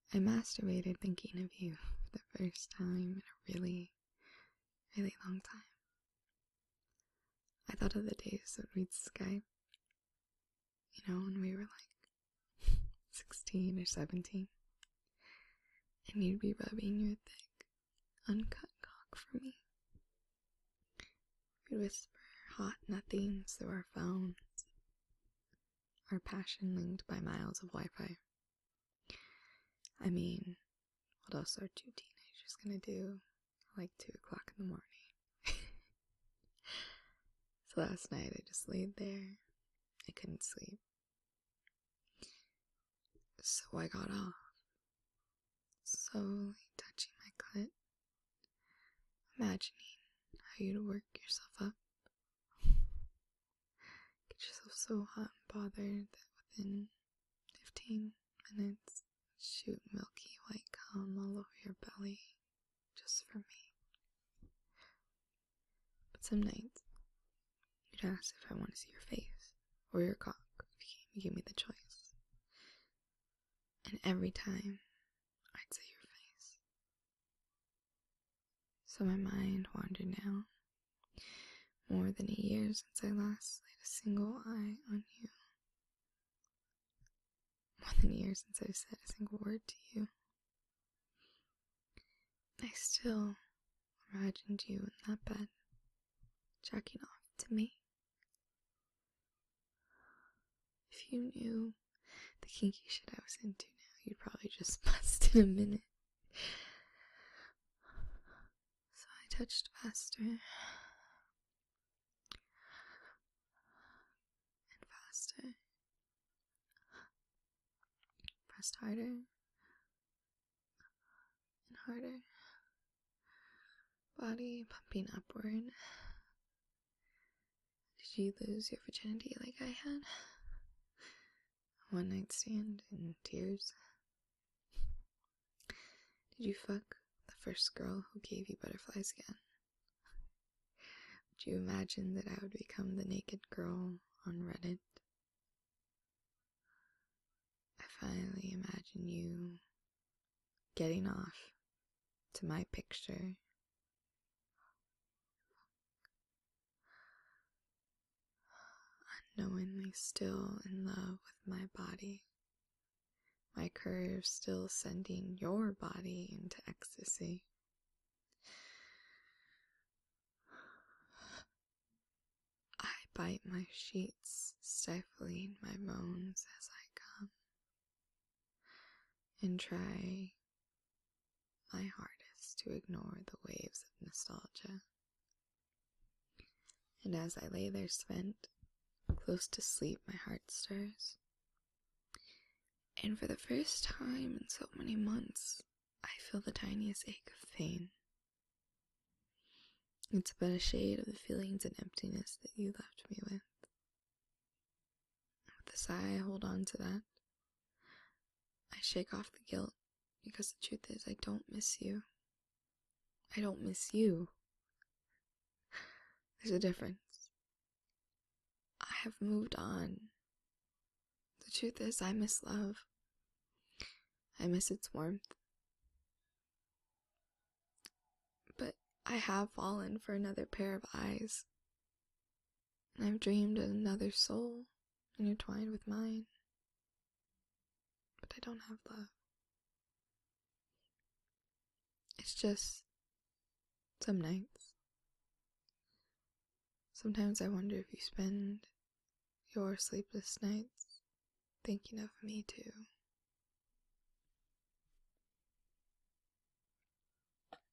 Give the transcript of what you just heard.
I masturbated thinking of you for the first time in a really, really long time. I thought of the days that we'd Skype, when we were like 16 or 17, and you'd be rubbing your thick, uncut cock for me. We'd whisper hot nothings through our phones, our passion linked by miles of Wi-Fi. I mean, what else are two teenagers gonna do at like 2 o'clock in the morning? So last night I just laid there. I couldn't sleep. So I got off, slowly touching my clit, imagining how you'd work yourself up. Get yourself so hot and bothered that within 15 minutes, shoot milky white cum all over your belly, just for me. But some nights, you'd ask if I want to see your face, or your cock, if you give me the choice. And every time, I'd say your face. So my mind wandered now. More than a year since I last laid a single eye on you. More than a year since I've said a single word to you. I still imagined you in that bed, jacking off to me. If you knew the kinky shit I was into now, you'd probably just bust in a minute. So I touched faster and faster, pressed harder and harder, body pumping upward. Did you lose your virginity like I had? One night stand in tears? Did you fuck the first girl who gave you butterflies again? Would you imagine that I would become the naked girl on Reddit? I finally imagine you getting off to my picture. Unknowingly still in love with my body. My curves still sending your body into ecstasy. I bite my sheets, stifling my moans as I come, and try my hardest to ignore the waves of nostalgia. And as I lay there spent, close to sleep, my heart stirs. And for the first time in so many months, I feel the tiniest ache of pain. It's but a shade of the feelings and emptiness that you left me with. With a sigh, I hold on to that. I shake off the guilt, because the truth is, I don't miss you. I don't miss you. There's a difference. I have moved on. The truth is, I miss love. I miss its warmth. But I have fallen for another pair of eyes. And I've dreamed of another soul intertwined with mine. But I don't have love. It's just some nights. Sometimes I wonder if you spend your sleepless nights thinking of me too.